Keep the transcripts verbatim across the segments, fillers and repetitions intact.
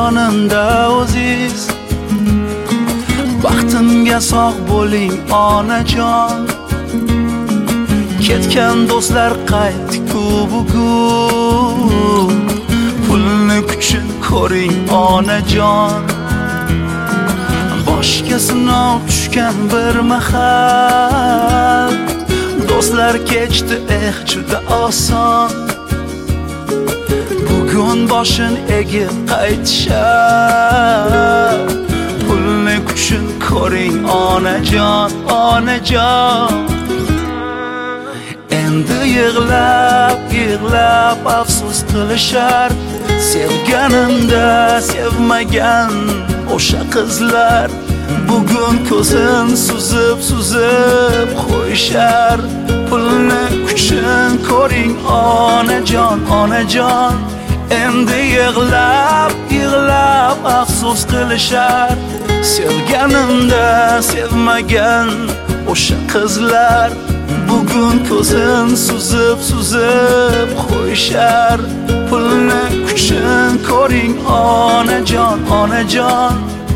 yonimda o'ziz. Baxtimga sog' bo'ling onajon. Ketgan do'stlar qaytdi-ku bugun. Pulni kuchin ko'ring onajon. Boshga sinov tushgan bir mahal, do'stlar kechdi eh juda oson. Bugun boshin egib qaytishar. Pulni kuchin ko'ring onajon, onajon. Endi yig'lab, yig'lab afsus qilishar. Sevganimda sevmagan o'sha qizlar bugun ko'zin suzib, suzib qo'yishar. Pulni kuchin ko'ring onajon, onajon. Endi yig'lab, yig'lab afsus qilishar. Sevganimda sevmagan o'sha qizlar bugun ko'zin suzib, suzib qo'yishar. Pulni kuchin ko'ring onajon, onajon.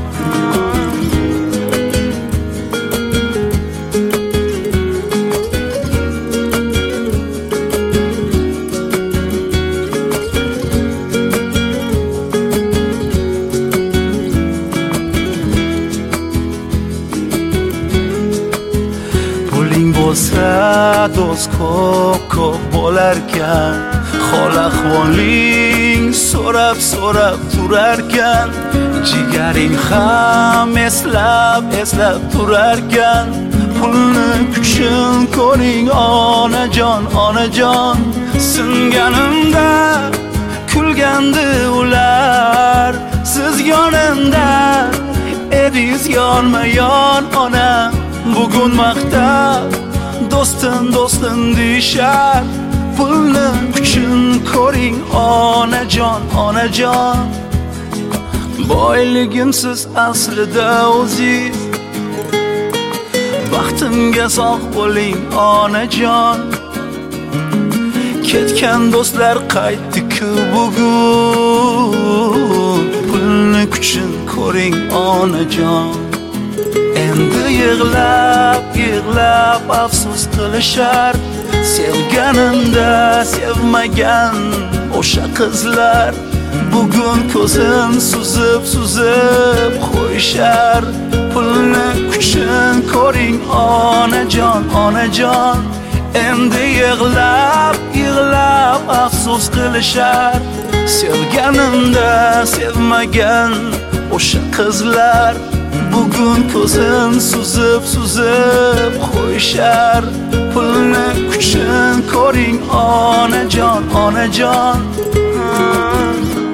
Puling bo'lsa do'st ko'p ko'p bo'larkan. Hol ahvoling so'rab so'rab turarkan. Jigaring ham eslab eslab turarkan. Pulni kuchin ko'ring onajon, onajon. Singanimda kulgandi ular. Siz yonimda edingiz yonma-yon onam. Bugun maqtab do'stim do'stim deyishar. Pulni kuchin ko'ring onajon, onajon. Boyligimsiz aslida o'ziz. Baxtimga sog' bo'ling onajon. Ketgan do'stlar qaytdi-ku bugun. Pulni kuchin ko'ring onajon. Endi yig'lab, yig'lab afsus qilishar. Sevganimda sevmagan o'sha qizlar bugun ko'zin suzib, suzib qo'yishar. Pulni kuchin ko'ring onajon, onajon. Endi yig'lab, yig'lab afsus qilishar. Sevganimda sevmagan o'sha qizlar bugun ko'zin suzib, suzib qo'yishar. Pulni kuchin ko'ring onajon, onajon.